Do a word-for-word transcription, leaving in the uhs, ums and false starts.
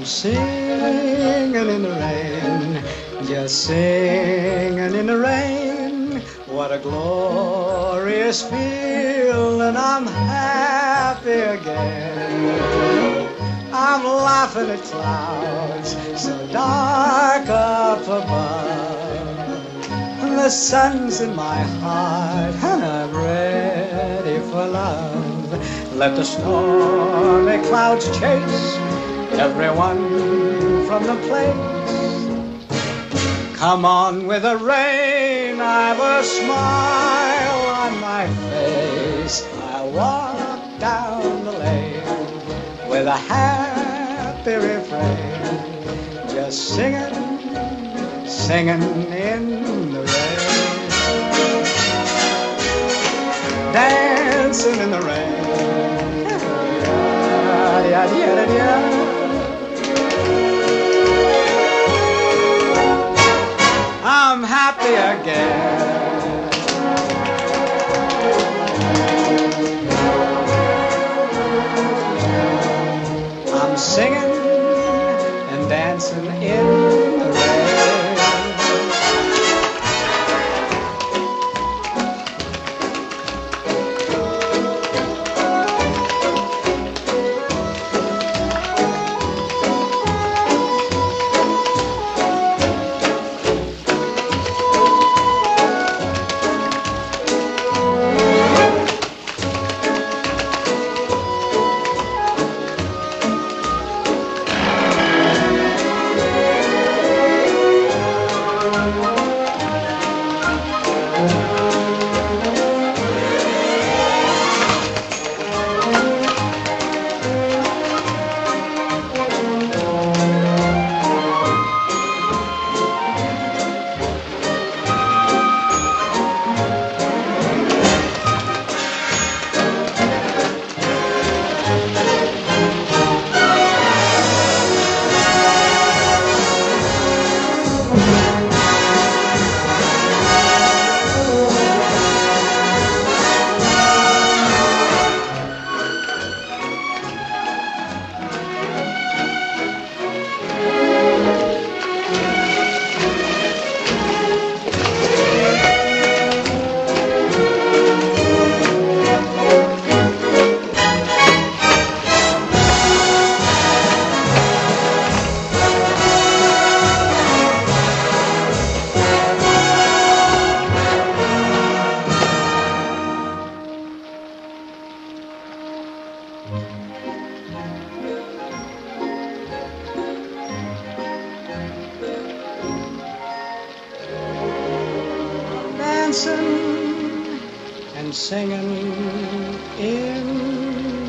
singing in the rain, just singing in the rain. What a glorious feeling, I'm happy again. I'm laughing at clouds so dark up above. The sun's in my heart and I'm ready for love. Let the stormy clouds chase everyone from the place. Come on with the rain, I've a smile on my face. I walk down the lane with a happy refrain, just singing, singing in the rain, dancing in the rain. Yeah, yeah, yeah, yeah. I'm happy again. I'm singing and dancing in the rain. Dancing and singing in